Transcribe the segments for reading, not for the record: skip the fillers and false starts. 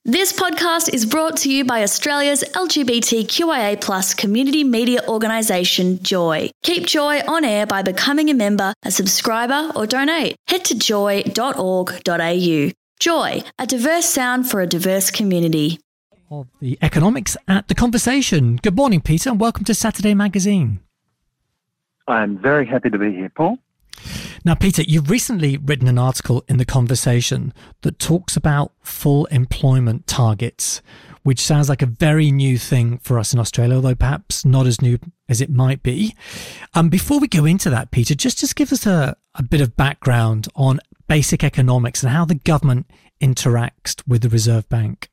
This podcast is brought to you by Australia's LGBTQIA+ community media organisation, Joy. Keep Joy on air by becoming a member, a subscriber or donate. Head to joy.org.au. Joy, a diverse sound for a diverse community. Of the economics at The Conversation. Good morning, Peter, and welcome to Saturday Magazine. I'm very happy to be here, Paul. Now, Peter, you've recently written an article in The Conversation that talks about full employment targets, which sounds like a very new thing for us in Australia, although perhaps not as new as it might be. Before we go into that, Peter, just give us a bit of background on basic economics and how the government interacts with the Reserve Bank.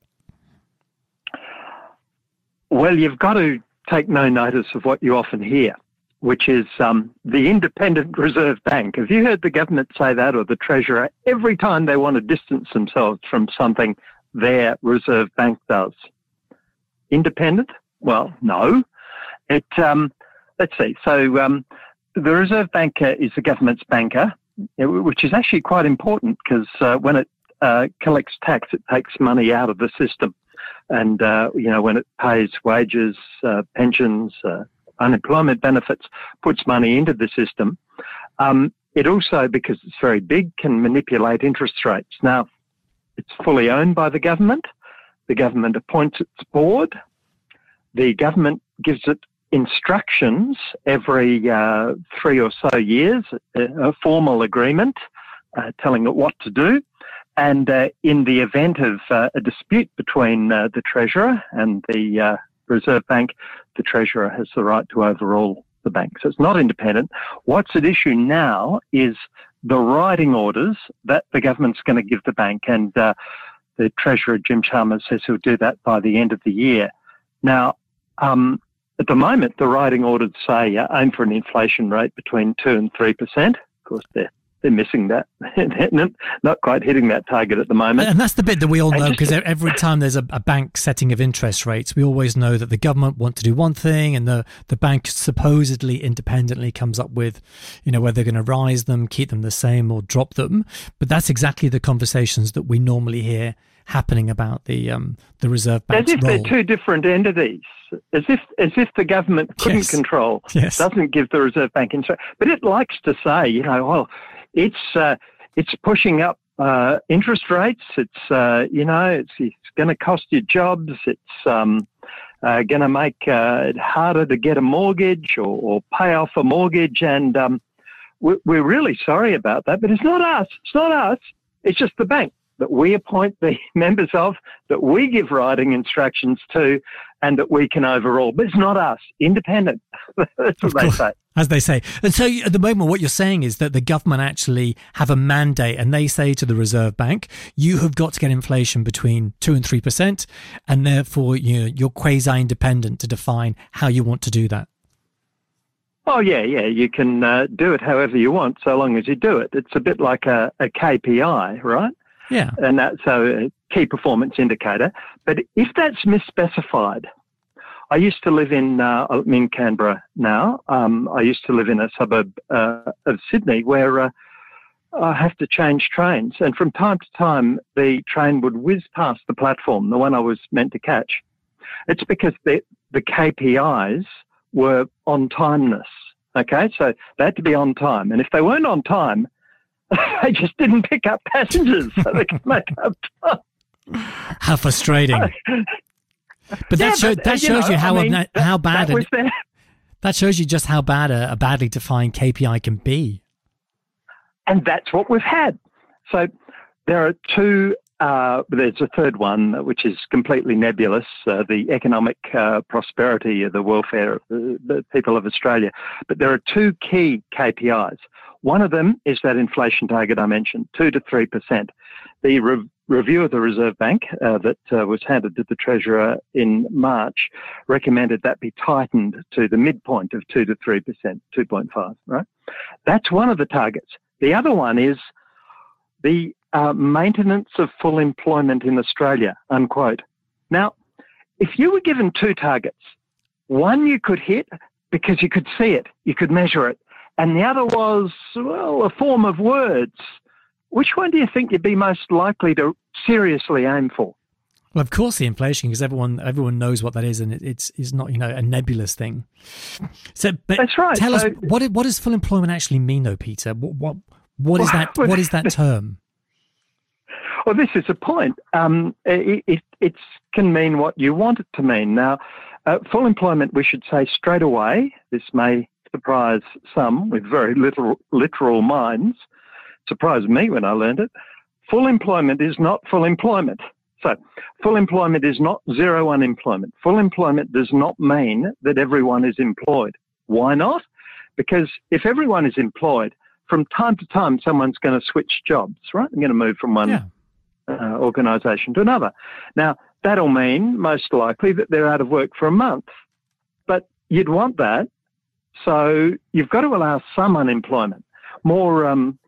Well, you've got to take no notice of what you often hear, which is the independent Reserve Bank. Have you heard the government say that, or the Treasurer, every time they want to distance themselves from something their Reserve Bank does? Independent? Well, no. Let's see. So the Reserve Bank is the government's banker, which is actually quite important because when it collects tax, it takes money out of the system. And, when it pays wages, pensions, unemployment benefits, puts money into the system. It also, because it's very big, can manipulate interest rates. Now, it's fully owned by the government. The government appoints its board. The government gives it instructions every 3 or so years, a formal agreement telling it what to do. And in the event of a dispute between the Treasurer and the Reserve Bank, the Treasurer has the right to overrule the bank. So it's not independent. What's at issue now is the writing orders that the government's going to give the bank. And the Treasurer, Jim Chalmers, says he'll do that by the end of the year. Now, at the moment, the writing orders say aim for an inflation rate between 2 and 3%. Of course, they're missing that. They're not quite hitting that target at the moment. And that's the bit that we all know, because every time there's a bank setting of interest rates, we always know that the government want to do one thing and the bank supposedly independently comes up with, whether they're going to rise them, keep them the same or drop them. But that's exactly the conversations that we normally hear happening about the Reserve Bank's role. As if role. They're two different entities. As if the government couldn't control, doesn't give the Reserve Bank interest. But it likes to say, it's pushing up interest rates. It's it's going to cost you jobs. It's going to make it harder to get a mortgage or pay off a mortgage. And we're really sorry about that. But it's not us. It's not us. It's just the bank that we appoint the members of, that we give writing instructions to, and that we can overrule. But it's not us. Independent. That's what they say. As they say. And so at the moment, what you're saying is that the government actually have a mandate, and they say to the Reserve Bank, you have got to get inflation between 2 and 3%, and therefore you're quasi-independent to define how you want to do that. Oh, yeah. You can do it however you want, so long as you do it. It's a bit like a KPI, right? Yeah. And that's a key performance indicator. But if that's misspecified, I used to live in Canberra now. I used to live in a suburb of Sydney where I have to change trains. And from time to time, the train would whiz past the platform, the one I was meant to catch. It's because the KPIs were on timeness. Okay, so they had to be on time. And if they weren't on time, they just didn't pick up passengers so they could make up time. How frustrating. But that shows you how bad that shows you just how bad a badly defined KPI can be. And that's what we've had. So there are two. There's a third one which is completely nebulous: the economic prosperity, the welfare of the people of Australia. But there are two key KPIs. One of them is that inflation target I mentioned, 2 to 3%. The review of the Reserve Bank that was handed to the Treasurer in March recommended that be tightened to the midpoint of 2 to 3%, 2.5, right? That's one of the targets. The other one is the maintenance of full employment in Australia, unquote. Now, if you were given two targets, one you could hit because you could see it, you could measure it, and the other was, a form of words, which one do you think you'd be most likely to seriously aim for? Well, of course, the inflation, because everyone knows what that is, and it's not a nebulous thing. So, but that's right. Tell us what does full employment actually mean, though, Peter? What is that? What is that term? Well, this is a point. It can mean what you want it to mean. Now, full employment, we should say straight away. This may surprise some with very literal minds. Surprised me when I learned it. Full employment is not full employment. So full employment is not zero unemployment. Full employment does not mean that everyone is employed. Why not? Because if everyone is employed, from time to time, someone's going to switch jobs, right? They're going to move from one organisation to another. Now, that'll mean most likely that they're out of work for a month. But you'd want that. So you've got to allow some unemployment. More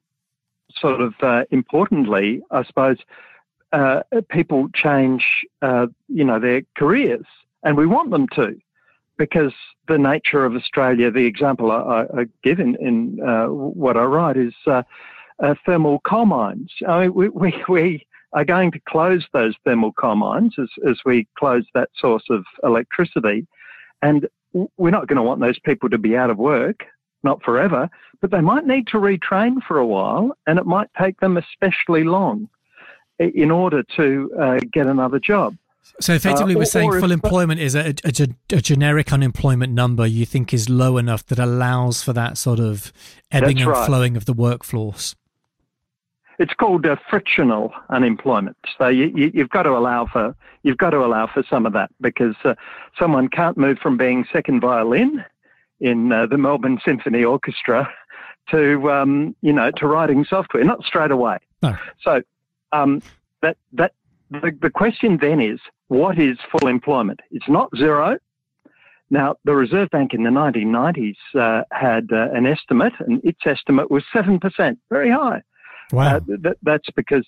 importantly, I suppose, people change, their careers, and we want them to, because the nature of Australia, the example I give in what I write is thermal coal mines. I mean, we are going to close those thermal coal mines as we close that source of electricity, and we're not going to want those people to be out of work, not forever, but they might need to retrain for a while, and it might take them especially long in order to get another job. So effectively we're saying full employment is a generic unemployment number you think is low enough that allows for that sort of ebbing and flowing of the workforce. It's called frictional unemployment. So you've got to allow for some of that, because someone can't move from being second violin in the Melbourne Symphony Orchestra to writing software, not straight away. No. So the question then is, what is full employment? It's not zero. Now, the Reserve Bank in the 1990s had an estimate, and its estimate was 7%, very high. Wow. That's because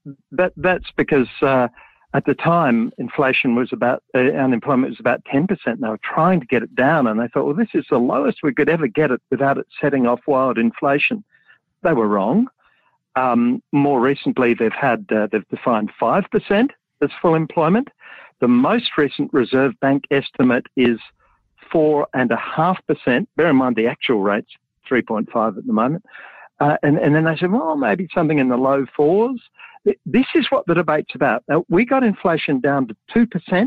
at the time inflation was unemployment was about 10%. They were trying to get it down, and they thought, well, this is the lowest we could ever get it without it setting off wild inflation. They were wrong. More recently, they've defined 5% as full employment. The most recent Reserve Bank estimate is 4.5%. Bear in mind the actual rate's 3.5 at the moment. And then they said, well, maybe something in the low fours. This is what the debate's about. Now, we got inflation down to 2%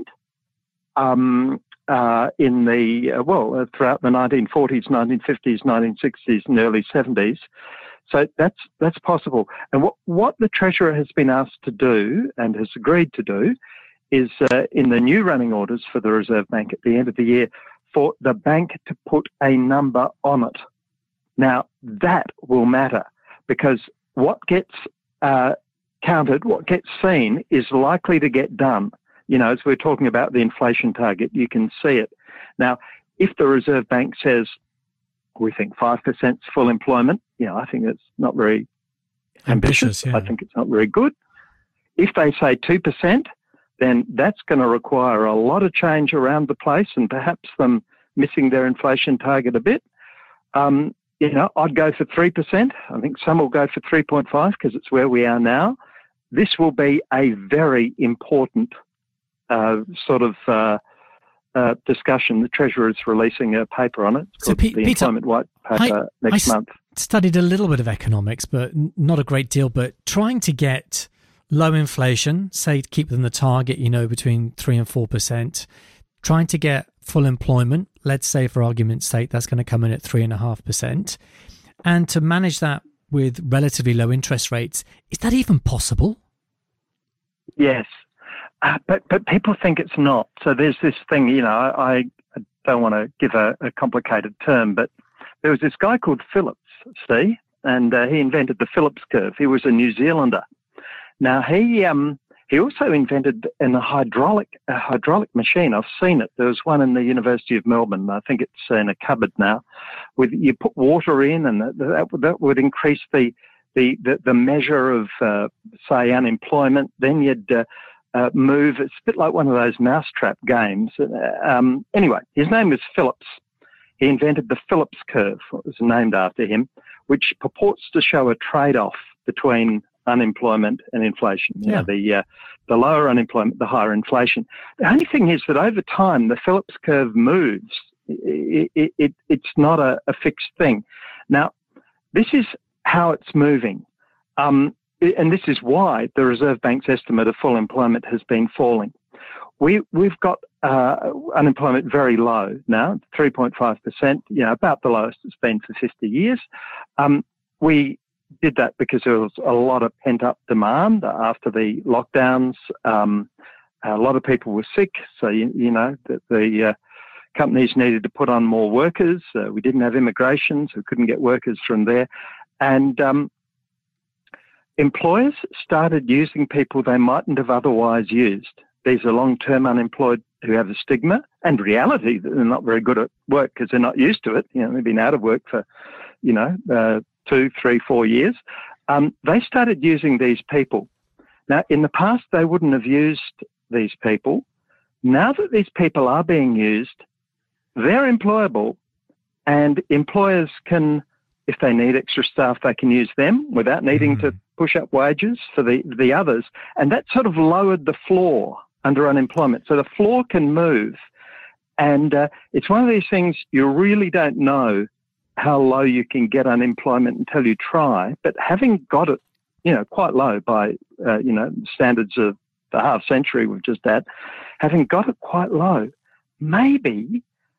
throughout the 1940s, 1950s, 1960s, and early 70s. So that's possible. And what the Treasurer has been asked to do and has agreed to do is in the new running orders for the Reserve Bank at the end of the year, for the bank to put a number on it. Now, that will matter, because what gets counted, what gets seen is likely to get done. As we're talking about the inflation target, you can see it. Now, if the Reserve Bank says, we think 5% is full employment, I think it's not very ambitious. I think it's not very good. If they say 2%, then that's going to require a lot of change around the place, and perhaps them missing their inflation target a bit. I'd go for 3%. I think some will go for 3.5 because it's where we are now. This will be a very important discussion. The Treasurer is releasing a paper on it. It's called the Employment White Paper next month. I studied a little bit of economics, but not a great deal. But trying to get low inflation, say to keep them the target, between 3 and 4%, trying to get full employment, let's say for argument's sake, that's going to come in at 3.5%. And to manage that with relatively low interest rates, is that even possible? Yes. But people think it's not. So there's this thing, I don't want to give a complicated term, but there was this guy called Phillips, and he invented the Phillips curve. He was a New Zealander. Now, he also invented a hydraulic machine. I've seen it. There was one in the University of Melbourne. I think it's in a cupboard now. You put water in, and that would increase the measure of, say, unemployment. Then you'd move. It's a bit like one of those mousetrap games. Anyway, his name was Phillips. He invented the Phillips curve. It was named after him, which purports to show a trade-off between unemployment and inflation. You know, the lower unemployment, the higher inflation. The only thing is that over time, the Phillips curve moves. It's not a fixed thing. Now, this is how it's moving. And this is why the Reserve Bank's estimate of full employment has been falling. We've got unemployment very low now, 3.5%, about the lowest it's been for 50 years. We did that because there was a lot of pent-up demand after the lockdowns. A lot of people were sick, so, the companies needed to put on more workers. We didn't have immigration, so we couldn't get workers from there. And employers started using people they mightn't have otherwise used. These are long-term unemployed who have a stigma and reality that they're not very good at work because they're not used to it. They've been out of work for, 2, 3, 4 years. They started using these people. Now, in the past, they wouldn't have used these people. Now that these people are being used, they're employable, and employers can, if they need extra staff, they can use them without needing to push up wages for the others. And that sort of lowered the floor under unemployment. So the floor can move. And it's one of these things you really don't know how low you can get unemployment until you try. But having got it, quite low by, standards of the half century we've just had, having got it quite low, maybe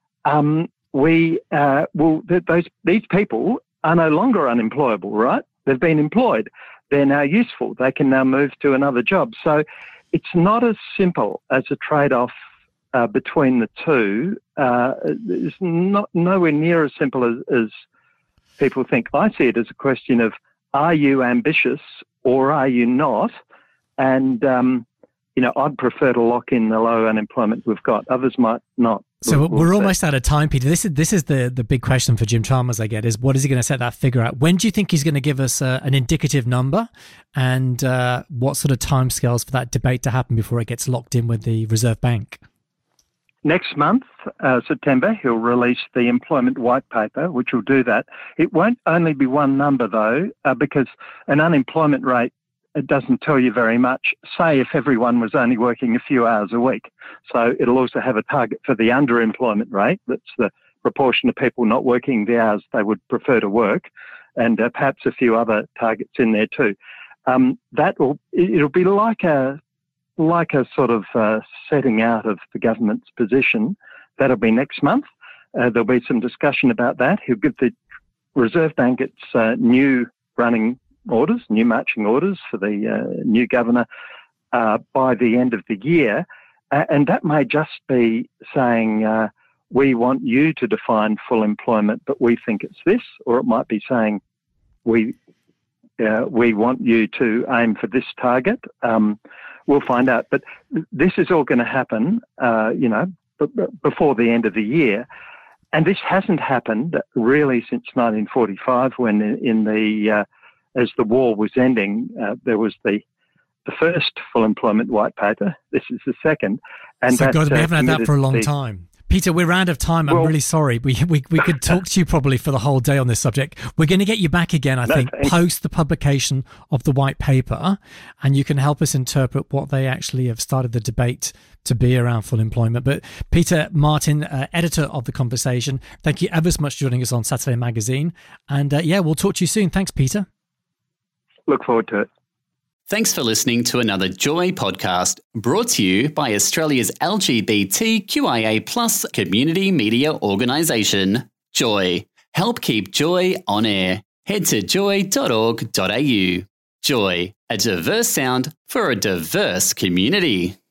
these people are no longer unemployable, right? They've been employed. They're now useful. They can now move to another job. So it's not as simple as a trade-off between the two. It's nowhere near as simple as people think. I see it as a question of, are you ambitious or are you not? And, I'd prefer to lock in the low unemployment we've got. Others might not. So we're almost out of time, Peter. This is the big question for Jim Chalmers, I get, is what is he going to set that figure at? When do you think he's going to give us an indicative number, and what sort of timescales for that debate to happen before it gets locked in with the Reserve Bank? Next month, September, he'll release the employment white paper, which will do that. It won't only be one number, though, because an unemployment rate, it doesn't tell you very much. Say if everyone was only working a few hours a week. So it'll also have a target for the underemployment rate. That's the proportion of people not working the hours they would prefer to work, and perhaps a few other targets in there too. It'll be like a sort of setting out of the government's position. That'll be next month. There'll be some discussion about that. He'll give the Reserve Bank its new running orders, new marching orders for the new governor by the end of the year. And that may just be saying, we want you to define full employment, but we think it's this, or it might be saying, we want you to aim for this target. We'll find out. But this is all going to happen, before the end of the year. And this hasn't happened really since 1945, when as the war was ending, there was the first full employment white paper. This is the second. And so, God, we haven't had that for a long time. Peter, we're out of time. I'm really sorry. We could talk to you probably for the whole day on this subject. We're going to get you back again, I think, post the publication of the white paper, and you can help us interpret what they actually have started the debate to be around full employment. But Peter Martin, editor of The Conversation, thank you ever so much for joining us on Saturday Magazine. And we'll talk to you soon. Thanks, Peter. Look forward to it. Thanks for listening to another Joy podcast brought to you by Australia's LGBTQIA+ community media organisation, Joy. Help keep Joy on air. Head to joy.org.au. Joy, a diverse sound for a diverse community.